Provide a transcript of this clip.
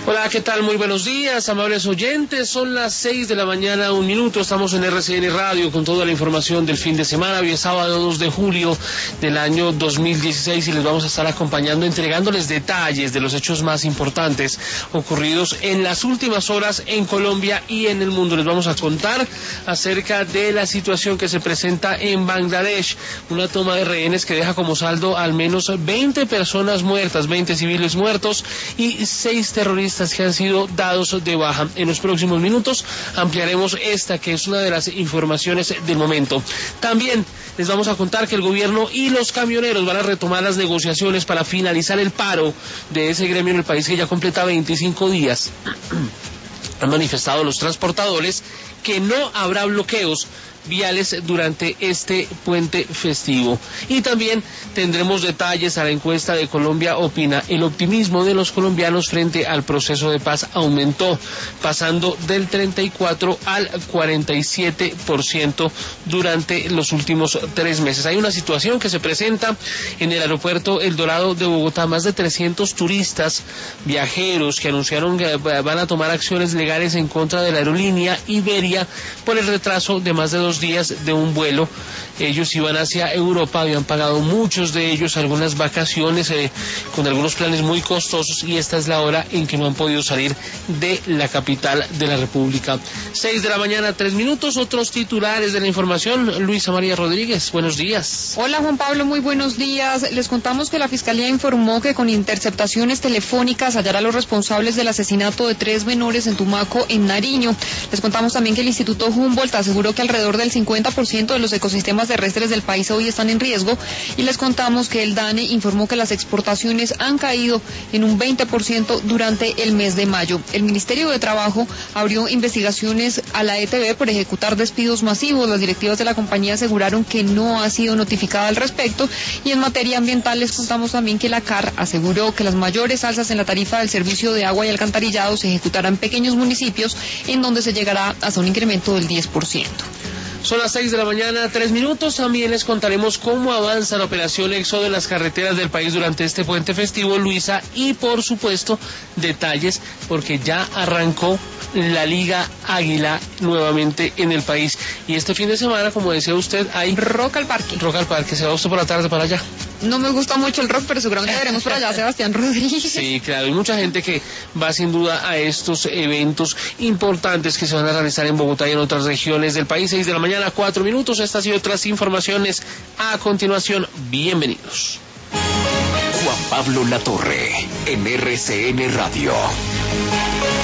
Hola, ¿qué tal? Muy buenos días, amables oyentes. Son las 6 de la mañana, 1 minuto. Estamos en RCN Radio con toda la información del fin de semana. Hoy es sábado 2 de julio del año 2016 y les vamos a estar acompañando, entregándoles detalles de los hechos más importantes ocurridos en las últimas horas en Colombia y en el mundo. Les vamos a contar acerca de la situación que se presenta en Bangladesh. Una toma de rehenes que deja como saldo al menos 20 personas muertas, 20 civiles muertos y 6 terroristas que han sido dados de baja. En los próximos minutos ampliaremos esta, que es una de las informaciones del momento. También les vamos a contar que el gobierno y los camioneros van a retomar las negociaciones para finalizar el paro de ese gremio en el país que ya completa 25 días. Han manifestado los transportadores que no habrá bloqueos viales durante este puente festivo. Y también tendremos detalles a la encuesta de Colombia Opina. El optimismo de los colombianos frente al proceso de paz aumentó, pasando del 34 al 47% durante los últimos 3 meses. Hay una situación que se presenta en el aeropuerto El Dorado de Bogotá. Más de 300 turistas viajeros que anunciaron que van a tomar acciones legales en contra de la aerolínea Iberia por el retraso de más de 2 días de un vuelo. Ellos iban hacia Europa, habían pagado muchos de ellos algunas vacaciones con algunos planes muy costosos, y esta es la hora en que no han podido salir de la capital de la República. 6 de la mañana, 3 minutos. Otros titulares de la información. Luisa María Rodríguez, buenos días. Hola Juan Pablo, muy buenos días. Les contamos que la Fiscalía informó que con interceptaciones telefónicas hallará a los responsables del asesinato de 3 menores en Tumaco, en Nariño. Les contamos también que el Instituto Humboldt aseguró que alrededor del 50% de los ecosistemas terrestres del país hoy están en riesgo, y les contamos que el DANE informó que las exportaciones han caído en un 20% durante el mes de mayo. El Ministerio de Trabajo abrió investigaciones a la ETB por ejecutar despidos masivos. Las directivas de la compañía aseguraron que no ha sido notificada al respecto, y en materia ambiental les contamos también que la CAR aseguró que las mayores alzas en la tarifa del servicio de agua y alcantarillado se ejecutarán en pequeños municipios, en donde se llegará hasta un incremento del 10%. Son las 6 de la mañana, 3 minutos. También les contaremos cómo avanza la operación Éxodo en las carreteras del país durante este puente festivo, Luisa, y por supuesto detalles porque ya arrancó la Liga Águila nuevamente en el país. Y este fin de semana, como decía usted, hay Rock al Parque. Rock al Parque. ¿Se va usted por la tarde para allá? No me gusta mucho el rock, pero seguramente veremos por allá a Sebastián Rodríguez. Sí, claro, hay mucha gente que va sin duda a estos eventos importantes que se van a realizar en Bogotá y en otras regiones del país. 6 de la mañana, 4 minutos. Estas y otras informaciones a continuación. Bienvenidos. Juan Pablo Latorre, en RCN Radio.